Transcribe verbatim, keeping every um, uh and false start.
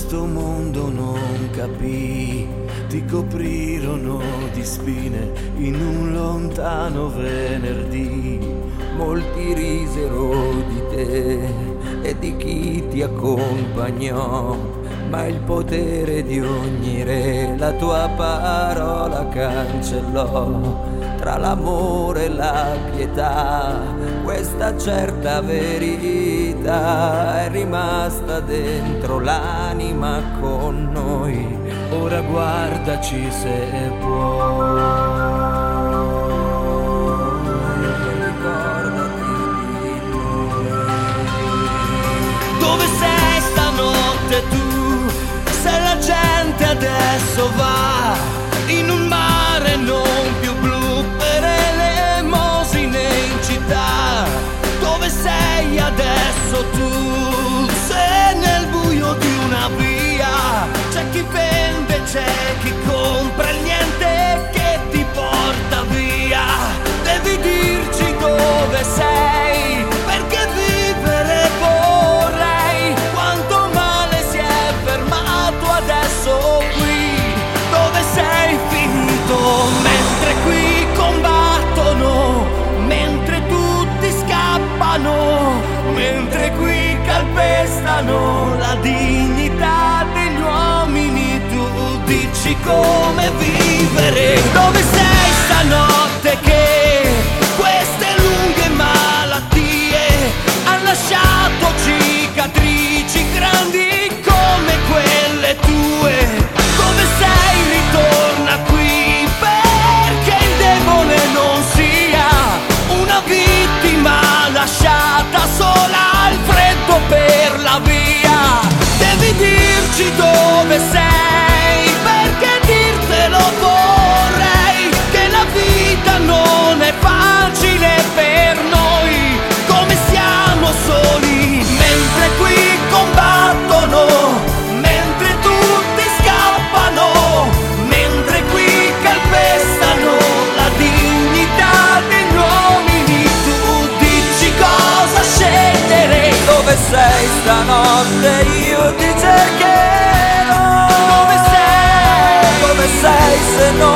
questo mondo non capì, ti coprirono di spine in un lontano venerdì. Molti risero di te e di chi ti accompagnò, ma il potere di ogni re la tua parola cancellò. Tra l'amore e la pietà, questa certa verità è rimasta dentro l'anima con noi. Ora guardaci se puoi, ricordati di noi. Dove sei stanotte tu, se la gente adesso va in un mare non più blu per elemosine in città? Dove sei adesso tu, se nel buio di una via c'è chi vende, c'è chi compra il niente che ti porta via? Devi dirci dove sei, perché vivere vorrei. Quanto male si è fermato adesso qui, dove sei finito? Mentre qui combattono, mentre tutti scappano, mentre qui calpestano la dignità degli uomini, tu dici come vivere. Dove sei stanotte che queste lunghe malattie hanno lasciato cicatrici grandi come quelle tue? Dove sei? Ritorna qui, perché il debole non sia una vittima lasciata sola al freddo per la via. Devi dirci dove sei, perché dirtelo vorrei, che la vita non è facile per noi, come siamo soli, mentre qui combattono, mentre tutti scappano, mentre qui calpestano la dignità degli uomini. Tu dici cosa scegliere. Dove sei stanotte? Io ti cercherò. Dove sei? Dove sei se non